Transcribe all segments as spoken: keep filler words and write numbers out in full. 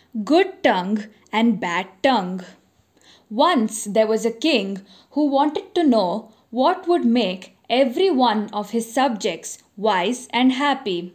Good Tongue and Bad Tongue. Once there was a king who wanted to know what would make every one of his subjects wise and happy.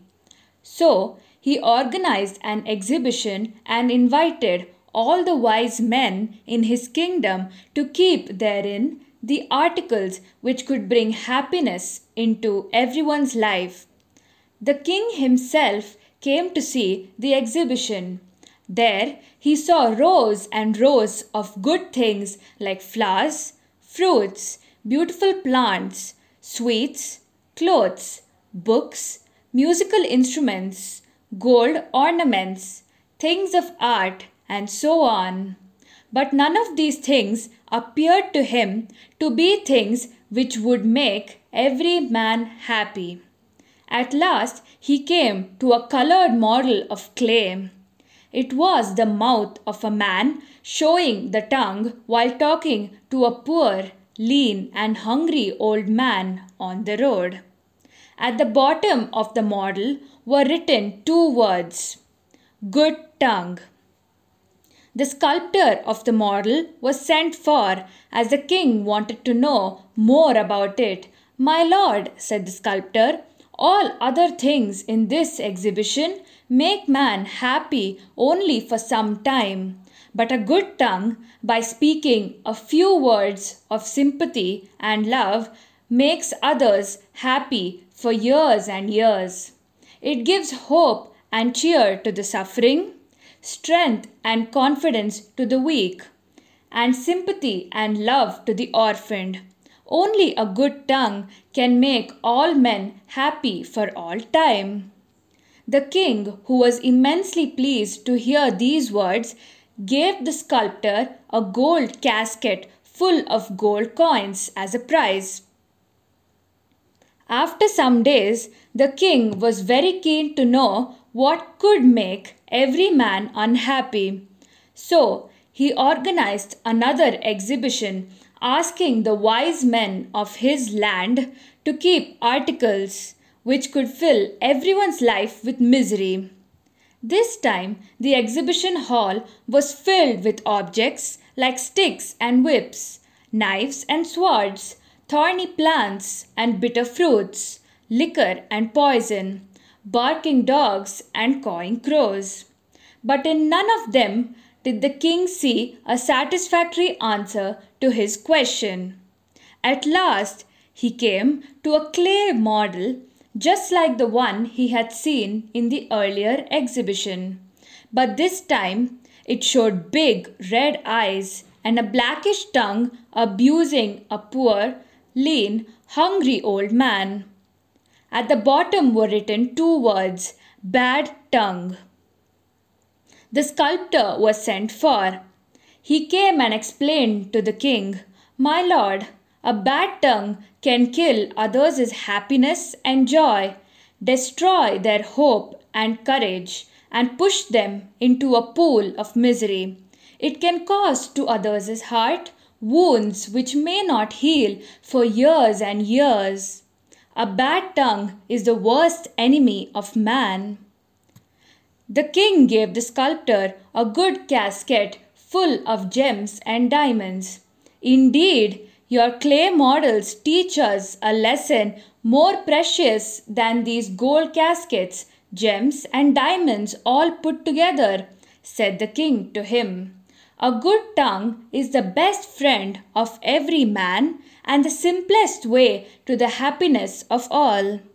So he organized an exhibition and invited all the wise men in his kingdom to keep therein the articles which could bring happiness into everyone's life. The king himself came to see the exhibition. There he saw rows and rows of good things like flowers, fruits, beautiful plants, sweets, clothes, books, musical instruments, gold ornaments, things of art, and so on. But none of these things appeared to him to be things which would make every man happy. At last he came to a colored model of clay. It was the mouth of a man showing the tongue while talking to a poor, lean, and hungry old man on the road. At the bottom of the model were written two words: Good Tongue. The sculptor of the model was sent for, as the king wanted to know more about it. "My lord," said the sculptor, "all other things in this exhibition make man happy only for some time. But a good tongue, by speaking a few words of sympathy and love, makes others happy for years and years. It gives hope and cheer to the suffering, strength and confidence to the weak, and sympathy and love to the orphaned. Only a good tongue can make all men happy for all time." The king, who was immensely pleased to hear these words, gave the sculptor a gold casket full of gold coins as a prize. After some days, the king was very keen to know what could make every man unhappy. So he organized another exhibition, asking the wise men of his land to keep articles which could fill everyone's life with misery. This time the exhibition hall was filled with objects like sticks and whips, knives and swords, thorny plants and bitter fruits, liquor and poison, barking dogs and cawing crows. But in none of them did the king see a satisfactory answer to his question. At last he came to a clay model just like the one he had seen in the earlier exhibition. But this time it showed big red eyes and a blackish tongue abusing a poor, lean, hungry old man. At the bottom were written two words: Bad Tongue. The sculptor was sent for. He came and explained to the king, "My lord, a bad tongue can kill others' happiness and joy, destroy their hope and courage, and push them into a pool of misery. It can cause to others' heart wounds which may not heal for years and years. A bad tongue is the worst enemy of man." The king gave the sculptor a good casket full of gems and diamonds. "Indeed, your clay models teach us a lesson more precious than these gold caskets, gems, and diamonds all put together," said the king to him. "A good tongue is the best friend of every man and the simplest way to the happiness of all."